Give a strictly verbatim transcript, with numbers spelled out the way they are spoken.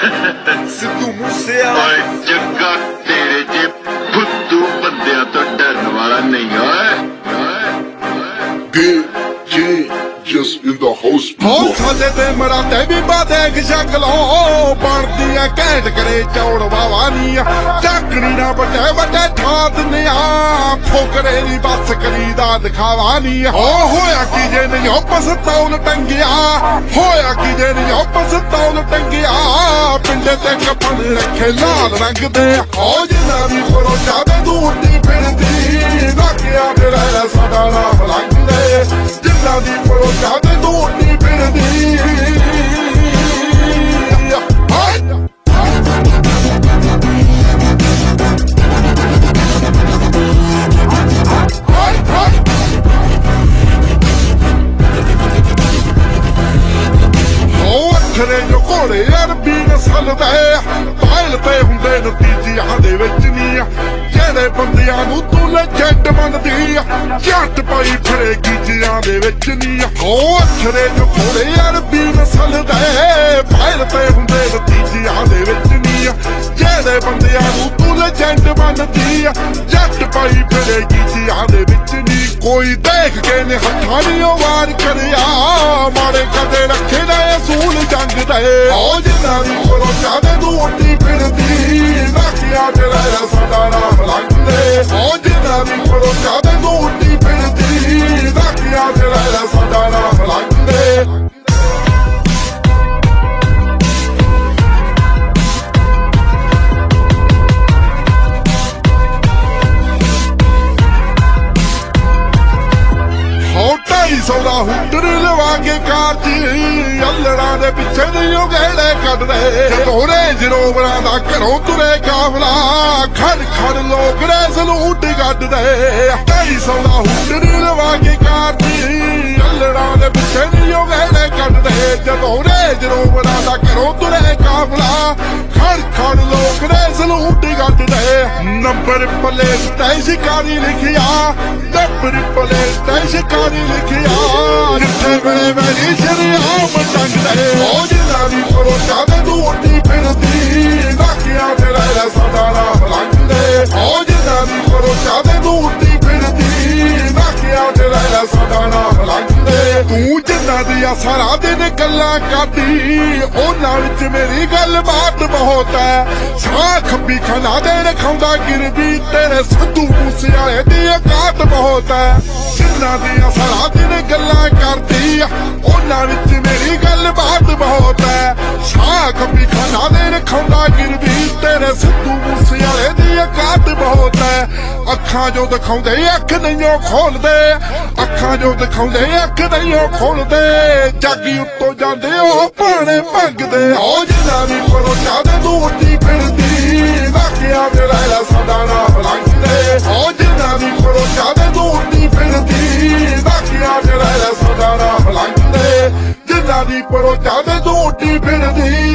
ਸਿੱਧੂ ਮੂਸੇਵਾਲਾ ਓਏ ਜੱਗਾ ਤੇਰੇ ਜੇ ਫੁੱਦੂ ਬੰਦਿਆਂ ਤੋਂ ਡਰਨ ਵਾਲਾ ਨਹੀਂ ਓਏ D J just in the house. ਹੋ ਸਾਡੇ ਤੇ ਮਰਾਤੇ ਵੀ ਬਾਦੇਖ ਸ਼ਕਲੋਂ ਬਣਦੀਆਂ ਘੈਂਟ ਕਰੇ ਚੌੜ ਵਾਵਾ ਨੀ ਚੱਕਣੀ ਨਾ ਵੱਡੇ ਵੱਡੇ ਠਾ ਦਿੰਦੇ ਆ ਫੋਕਰੇ ਨੀ ਬਸ ਕਰੀਦਾ ਦਿਖਾਵਾ ਨੀ ਹੋ ਹੋਇਆ ਕੀ ਜੇ ਨਹੀਂ ਉਹ ਪਸਤੌਲ ਟੰਗਿਆ ਹੋਇਆ ਕੀ ਜੇ ਨਹੀਂ ਉਹ ਪਸਤੌਲ ਟੰਗਿਆ ਪਿੰਡੇ ਤੇ ਕਪਨ ਰੱਖੇ ਲਾਲ ਰੰਗ ਦੇ ਹੋ ਜਿੰਨਾ ਵੀ ਪਰੋਚਾ ਦੇ ਦੂਰਦੀ ਫਿਰਦੀ ਰੱਖਿਆ ਮੇਰਾ ਸਾਡਾ ਨਾਮ ਲੱਗਦੇ ਜਿੰਨਾ ਦੀ ਪਰੋਚਾ ਦੇ ਦੂਰਦੀ ਫਿਰਦੀ ਅੱਖਰੇ ਜੋ ਘੋੜੇ ਅਰਬੀ ਨਸਲ ਦੇ ਪਾਇਲ ਤੇ ਹੁੰਦੇ ਨਤੀਜਿਆਂ ਦੇ ਵਿੱਚ ਨੀ ਜਿਹੜੇ ਬੰਦਿਆਂ ਨੂੰ ਤੂੰ ਲੈਜੈਂਡ ਮੰਨਦੀ ਝੱਟ ਪਾਈ ਫੜੇ ਗੀਜਿਆਂ ਦੇ ਵਿੱਚ ਨੀ ਉਹ ਅੱਖਰੇ ਜੋ ਘੋੜੇ ਅਰਬੀ ਨਸਲ ਦੇ ਪਾਇਲ ਤੇ ਹੁੰਦੇ ਨਤੀਜਿਆਂ ਦੇ ਵਿੱਚ ਨੀ ਜਿਹੜੇ ਬੰਦਿਆਂ ਨੂੰ ਤੂੰ ਲੈਜੈਂਡ ਮੰਨਦੀ ਝੱਟ ਪਾਈ ਫੜੇ ਗੀਜਿਆਂ ਦੇ ਵਿੱਚ ਨੀ ਕੋਈ ਦੇਖ ਕੇ ਨੇ ਹੱਥਾਂ ਨੀ ਵਾਰ ਕਰਿਆ ਮਾਰੇ ਕਦੇ ਰੱਖੇ ਨਾ ਅਸੂਲ ਜੰਗ ਦੇ ਹੋ ਜਿੰਨਾ ਦੀ ਪਰੋਚਾ ਦੇ ਦੂਰਦੀ ਫਿਰਦੀ ਰੱਖਿਆ ਤੇਰਾ ਸਾਡਾ ਨਾਮ ਲੱਗਦੇ ਹੋ ਜਿੰਨਾ ਦੀ ਪਰੋਚਾ ਦੇ ਦੂਰਦੀ ਫਿਰਦੀ ਰੱਖਿਆ ਤੇਰਾ ਸਾਡਾ ਨਾਮ ਲੱਗਦੇ ਢਾਈ ਸੌ ਦਾ ਹੁੱਟਰ ਲਵਾ ਕੇ ਕਾਰਜੀ ਅੱਲੜਾਂ ਦੇ ਪਿੱਛੇ ਨਹੀਂ ਉਹ ਗੇੜੇ ਕੱਢਦੇ ਜਦੋਂ ਰੇਂਜ ਰੋਵਰਾਂ ਦਾ ਘਰੋਂ ਤੁਰੇ ਕਾਫਲਾ ਖੜ ਖੜ ਲੋਕ ਰੇਸ ਲੂਟ ਕੱਢਦੇ ਢਾਈ ਸੌ ਦਾ ਹੁੱਟਰ ਲਵਾ ਕੇ ਕਾਰਜੀ ਅੱਲੜਾਂ ਦੇ ਪਿੱਛੇ ਨਹੀਂ ਉਹ ਗੇੜੇ ਕੱਢਦੇ ਜਦੋਂ ਰੇਂਜ ਰੋਵਰਾਂ ਦਾ ਘਰੋਂ ਤੁਰੇ ਕਾਫਲਾ ਖੜ ਖੜ ਲੋਕ ਰੇਸ ਲੂਟ ਕੱਢਦੇ ਨੰਬਰ ਪਲੇਟ ਤੇ ਸ਼ਿਕਾਰੀ ਲਿਖਿਆ ਨੰਬਰ ਪਲੇਟ ਤੇ ਸ਼ਿਕਾਰੀ ਲਿਖਿਆ ਜਿੱਥੇ ਵੇਲੇ ਮੇਰੀ ਸ਼ਰੀਆਮ ਟੰਗਦੇ ਹੋ ਜਿੰਨਾ ਦੀ ਪਰੋਚਾ ਦੇ ਦੂਰਦੀ ਫਿਰਦੀ ਰੱਖਿਆ ਤੇਰਾ ਸਾਡਾ ਨਾਮ ਲੱਗਦੇ ਹੋ ਜਿੰਨਾ ਦੀ ਪਰੋਚਾ ਦੇ ਦੂਰਦੀ ਫਿਰਦੀ ਰੱਖਿਆ ਤੇਰਾ ਸਾਡਾ ਨਾਮ ਲੱਗਦੇ ਤੂੰ ਜਿੰਨਾ ਦੀਆਂ ਸਾਰਾ ਦਿਨ ਗੱਲਾਂ ਕਰਦੀ ਉਹਨਾਂ ਵਿੱਚ ਮੇਰੀ ਗੱਲ ਬਾਤ ਬਹੁਤ ਹੈ ਸਾਹ ਖੱਬੀ ਖਾਨਾ ਦੇ ਰਖਾਉਂਦਾ ਗਿਰਦੀ ਤੇਰੇ ਸਿੱਧੂ ਮੂਸੇਵਾਲੇ ਦੀ ਔਕਾਤ ਬਹੁਤ ਹੈ ਜਿੰਨਾ ਦੀਆਂ ਸਾਰਾ ਦਿਨ ਗੱਲਾਂ ਕਰਦੀ ਉਹਨਾਂ ਵਿੱਚ ਮੇਰੀ ਗੱਲ ਬਾਤ ਬਹੁਤ ਹੈ ਸਾਹ ਖੱਬੀ ਖਾਨਾ ਦੇ ਰਖਾਉਂਦਾ ਗਿਰਦੀ ਤੇਰੇ ਸਿੱਧੂ ਮੂਸੇਵਾਲੇ ਦੀ ਔਕਾਤ ਬਹੁਤ ਹੈ ਅੱਖਾਂ ਜੋ ਦਿਖਾਉਂਦੇ ਅੱਖ ਨਹੀਂ ਖੋਲਦੇ ਅੱਖਾਂ ਜੋ ਦਿਖਾਉਂਦੇ ਅੱਖ ਨਹੀਂ ਖੋਲਦੇ ਜਾਗੀ ਉੱਤੋਂ ਜਾਂਦੇ ਉਹ ਭਾਣੇ ਭੰਗਦੇ ਹੋ ਜਿੰਨਾ ਵੀ ਪਰੋਚਾ ਦੇ ਦੂਰਦੀ ਫਿਰਦੀ ਰੱਖਿਆ ਤੇਰਾ ਸਾਡਾ ਨਾਮ ਲੱਗਦੇ ਹੋ ਜਿੰਨਾ ਵੀ ਪਰੋਚਾ ਦੇ ਦੂਰਦੀ ਫਿਰਦੀ ਰੱਖਿਆ ਤੇਰਾ ਸਾਡਾ ਨਾਮ ਲੱਗਦੇ ਜਿੰਨਾ ਦੀ ਪਰੋਚਾ ਦੇ ਦੂਰਦੀ ਫਿਰਦੀ